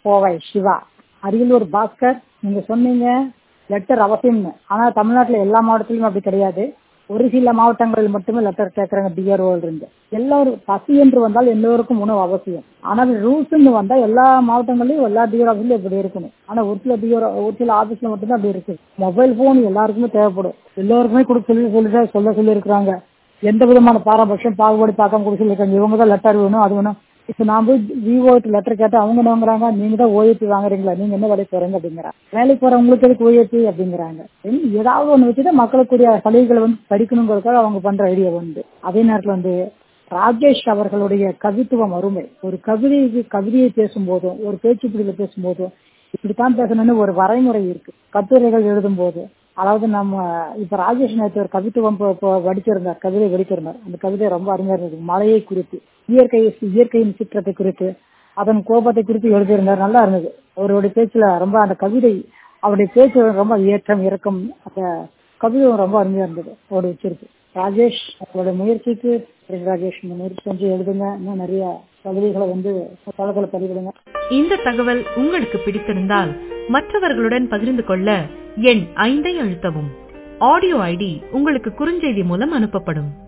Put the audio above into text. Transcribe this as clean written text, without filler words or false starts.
கோவை சிவா. அரியலூர் பாஸ்கர். நீங்க சொன்னீங்க லெட்டர் அவசியம்னு. ஆனா தமிழ்நாட்டுல எல்லா மாவட்டத்திலும் அப்படி கிடையாது. ஒரு சில மாவட்டங்களில் மட்டுமே லெட்டர் கேட்கறாங்க டிஆர்ஓ இருந்து. எல்லாரும் பசி என்று வந்தால் எல்லோருக்கும் உணவு அவசியம். ஆனால் ரூல்ஸ் வந்தா எல்லா மாவட்டங்களிலும் எல்லா டிஆர் ஆஃபீஸ்லயும் இப்படி இருக்கணும். ஆனா ஒரு சில ஆபீஸ்ல மட்டும்தான் அப்படி இருக்கு. மொபைல் போன் எல்லாருக்குமே தேவைப்படும். எல்லாருக்குமே கொடுக்க சொல்லி இருக்கிறாங்க. எந்த விதமான பாரபட்சம் பாகுபாடு பார்க்காம கொடுக்க சொல்லியிருக்காங்க. இவங்க தான் லெட்டர் வேணும் அது வேணும். இப்ப நான் போய் விஓக்கு லெட்டர் கேட்டா அவங்க என்ன வாங்குறாங்க, நீங்க தான் ஓஏபி வாங்குறீங்களா, நீங்க என்ன வேலைக்கு போறீங்க அப்படிங்கிறாங்க. வேலைக்கு போறவங்களுக்கு எதுக்கு ஓஏபி அப்படிங்கிறாங்க. ஏதாவது ஒண்ணு வச்சுட்டு மக்களுக்குரிய சலுகைகளை படிக்கணுங்கிறதுக்காக அவங்க பண்ற ஐடியா அதே நேரத்துல ராஜேஷ் அவர்களுடைய கவித்துவம் அருமை. ஒரு கவிதையை பேசும்போதும் ஒரு பேச்சு பிடியில பேசும்போதும் இப்படித்தான் பேசணும்னு ஒரு வரைமுறை இருக்கு. கட்டுரைகள் எழுதும் போது அதாவது நம்ம இப்ப ராஜேஷ் நேற்று ஒரு கவித்துவம் படிச்சிருந்தார், கவிதை படிச்சிருந்தார். அந்த கவிதை ரொம்ப அருமையா இருந்தது. மழையை குறித்து, இயற்கையின் சீற்றத்தை குறித்து, அதன் கோபத்தை குறித்து எழுதியிருந்தார். நல்லா இருந்தது அவருடைய பேச்சுல. ரொம்ப அந்த கவிதை அவருடைய பேச்சு ரொம்ப ஏற்றம் இறக்கம், அந்த கவிதை ரொம்ப அருமையா இருந்தது அவருடைய வச்சிருக்கு. ராஜேஷ் அவருடைய முயற்சிக்கு ராஜேஷ் முயற்சி செஞ்சு எழுதுங்க. இன்னும் நிறைய கவிதைகளை தளத்துல பதிவிடுங்க. இந்த தகவல் உங்களுக்கு பிடித்திருந்தால் மற்றவர்களுடன் பகிர்ந்து கொள்ள எண் 5 அழுத்தவும். ஆடியோ ஐடி உங்களுக்கு குறுஞ்செய்தி மூலம் அனுப்பப்படும்.